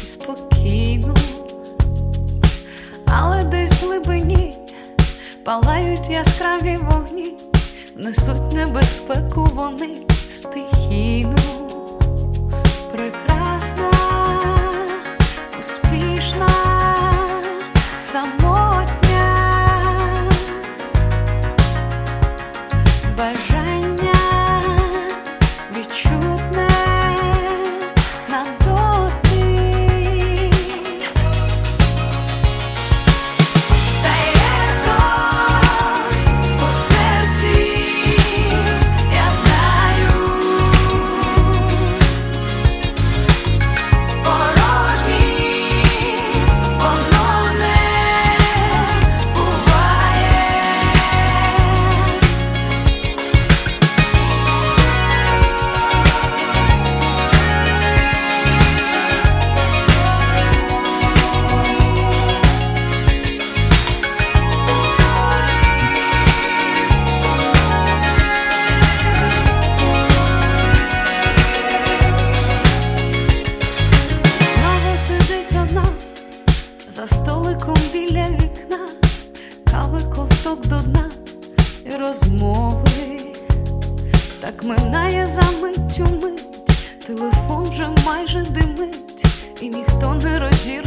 і спокійну, але десь в глибині палають яскраві вогні, несуть небезпеку вони стихійну. Прекрасна, успішна, самотня, бажання відчутне на дотик. Та є хтось у серці, я знаю, порожній воно не буває. Знову сидить одна за столиком біля вікна, кави ковток до дна і розмови. Так минає за миттю мить, телефон вже майже димить, і ніхто не розірве